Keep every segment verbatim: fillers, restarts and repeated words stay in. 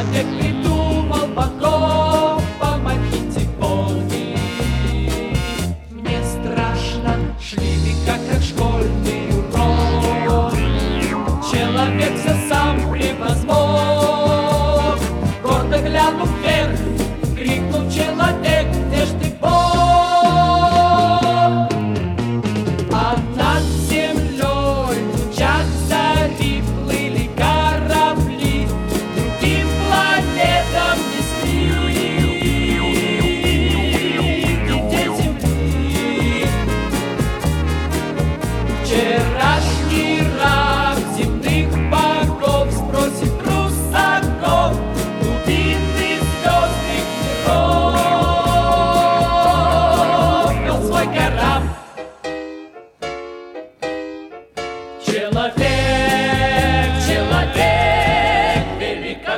Человек придумал богов, помогите боги. Мне страшно, шли века, как школьный урок. Человек все сам превозмог. Гордо глянув вверх, крикнул человек: где ж ты, Бог? А над землей в лучах зари плыли корабли, другим планетам несли детей земли. Вчерашний раб земных богов спросит русаков глубины звездных миров. Вел свой корабль человек, человек, велик как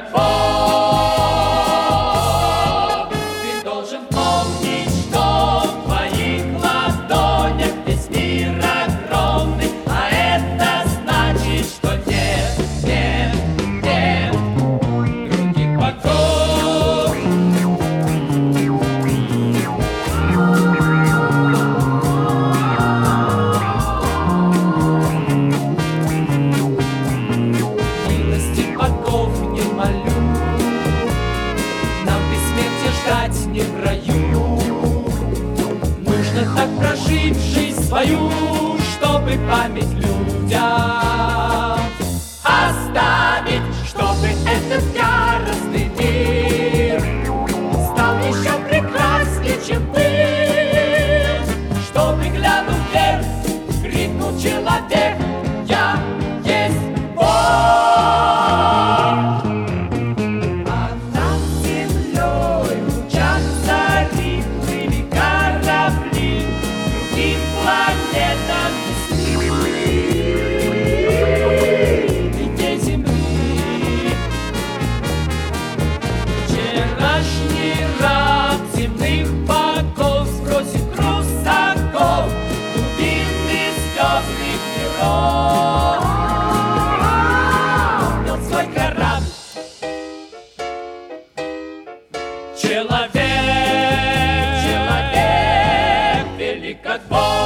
Бог. Ты должен помнить, что в твоих ладонях весь мир огромный, а это значит, что нет, нет, нет других богов. Милости богов не молю, нам при смерти ждать не в раю. Нужно так прожить жизнь свою, чтобы память людям оставить, чтобы этот яростный мир стал еще прекраснее, чем был. Чтобы, глянув вверх, крикнул человек: я есть Бог. А над землей в лучах зари плыли корабли, другим планетам несли детей земли. Вчерашний раб земных богов спросит русаков глубины звездных миров. Вел свой корабль человек, человек, велик как Бог.